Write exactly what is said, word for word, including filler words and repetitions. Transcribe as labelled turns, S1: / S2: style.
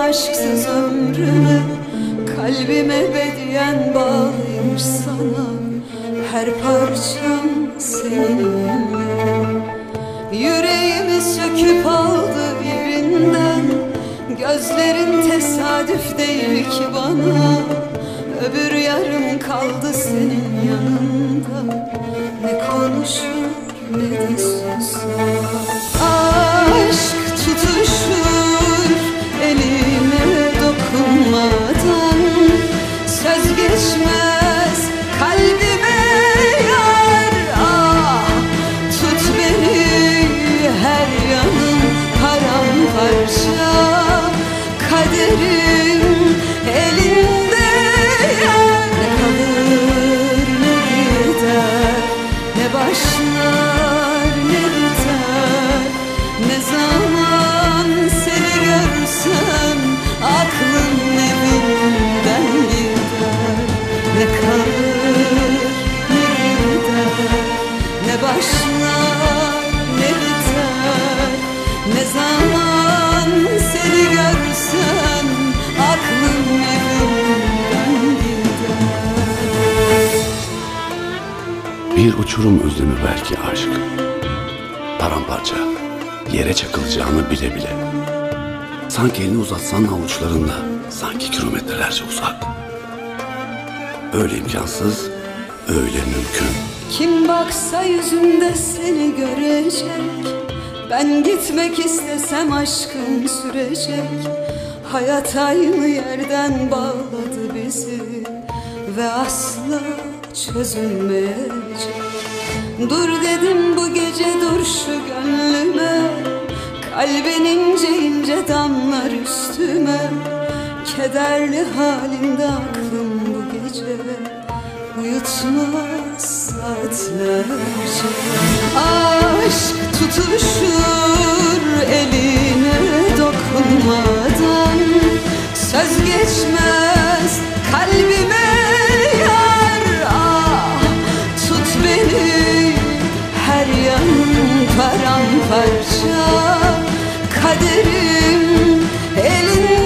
S1: aşksız ömrümü, kalbim ebediyen bağlıymış sana. Her parçam seninle. Yüreğimi söküp aldı yerinden, gözlerin tesadüf değil ki bana. Öbür yarım kaldı senin yanında, ne konuşur ne de susar. Aşk tutuşur eline dokunmadan, söz geçmez kalbime yar. Ah, tut beni her yanım paramparça, kaderim elinde yar. Ne kalır ne gider, ne başlar ne biter. Ne zaman seni görsem aklım evimden gider. Ne kalır ne gider, ne başlar ne biter. Ne zaman seni görsem aklım evimden gider.
S2: Bir uçurum özlemi belki aşk, paramparça, yere çakılacağını bile bile. Sanki elini uzatsan avuçlarında, sanki kilometrelerce uzak. Öyle imkansız, öyle mümkün.
S1: Kim baksa yüzünde seni görecek. Ben gitmek istesem aşkım sürecek. Hayat aynı yerden bağladı bizi ve asla çözülmeyecek. Dur dedim bu gece, dur şu gönlüme. Kalbin ince ince damlar üstüme. Kederli halinde aklım bu gece uyutmaz saatlerce. Aşk tutuşur eline dokunmadan, söz geçmez kalbime yar. Ah, tut beni her yanım paramparça, kaderim elinde.